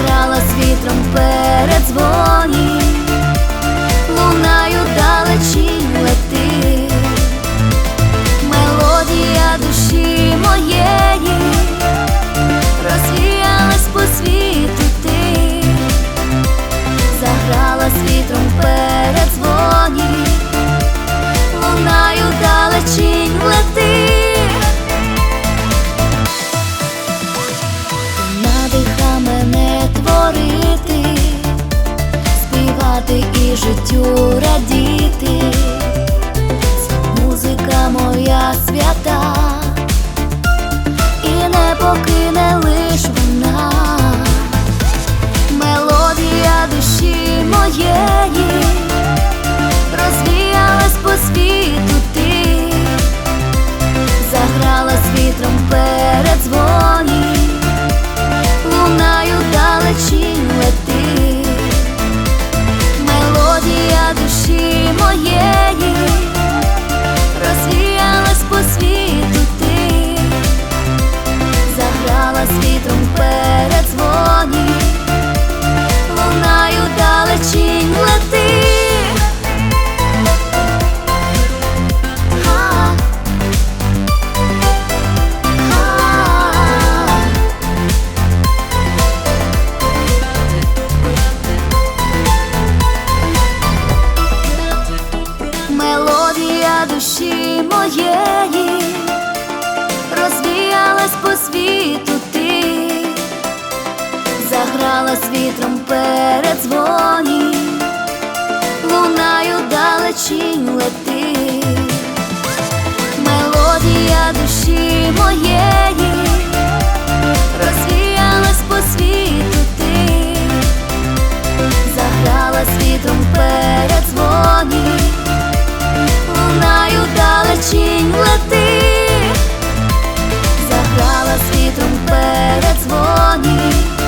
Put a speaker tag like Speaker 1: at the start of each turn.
Speaker 1: заграла з вітром передзвоні, лунаю далечінь лети, мелодія душі моєї, розвіялась по світу ти, заграла з вітром передзвоні, лунаю далечінь лети. Творити, співати і життю радіти, це музика моя свята, і не покине лиш вона, мелодія душі моєї, розвіялась по світу ти, заграла з вітром передзвоні, лунаю далечінь лети, мелодія душі моєї, розвіялась по світу ти, заграла з вітром передзвоні, лунаю далечінь лети. Мелодія душі моєї, розвіялась по світу ти, заграла з вітром передзвоні, лунаю далечінь лети, мелодія душі моєї, розвіялась по світу ти, заграла з вітром передзвоні, лунаю далечінь лети, заграла з вітром передзвоні.